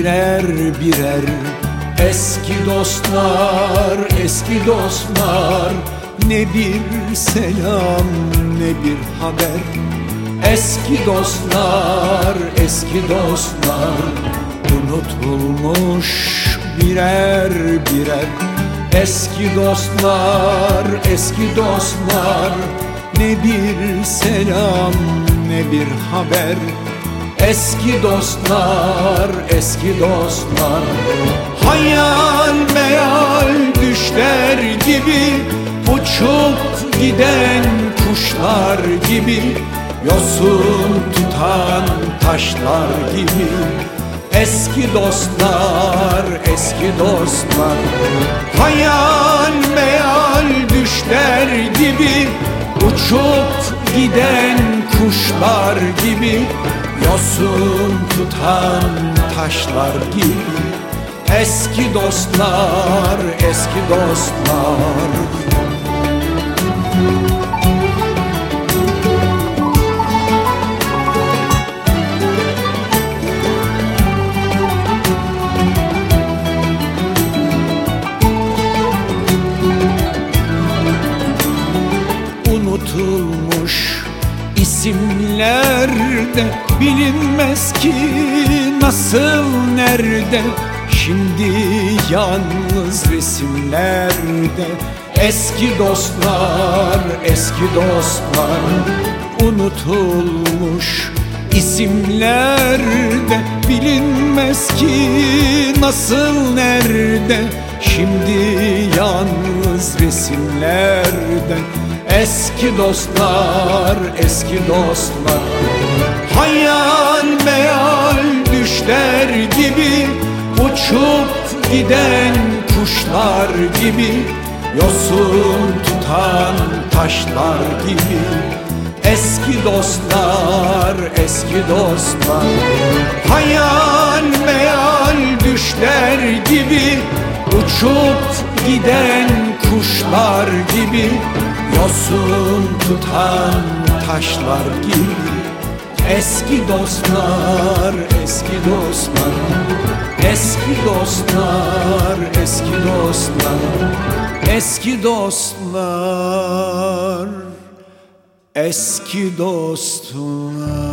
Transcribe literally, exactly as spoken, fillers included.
birer birer. Eski dostlar, eski dostlar, ne bir selam ne bir haber. Eski dostlar, eski dostlar, unutulmuş birer birer. Eski dostlar, eski dostlar, ne bir selam ne bir haber. Eski dostlar, eski dostlar, hayal meyal düşler gibi, uçup giden kuşlar gibi, yosun tutan taşlar gibi. Eski dostlar, eski dostlar, hayal meyal düşler gibi, uçup giden kuşlar gibi, yosun tutan taşlar gibi. Eski dostlar, eski dostlar. Unutulmuş isimlerde, bilinmez ki nasıl nerede. Şimdi yalnız resimlerde. Eski dostlar, eski dostlar, unutulmuş isimlerde, bilinmez ki nasıl nerede. Şimdi yalnız resimlerde. Eski dostlar, eski dostlar, hayal meyal düşler gibi, uçup giden kuşlar gibi, yosun tutan taşlar gibi. Eski dostlar, eski dostlar, hayal meyal düşler gibi, uçup giden kuşlar gibi, yosun tutan taşlar gibi. Eski dostlar, eski dostlar, eski dostlar, eski dostlar, eski dostlar, eski dostlar.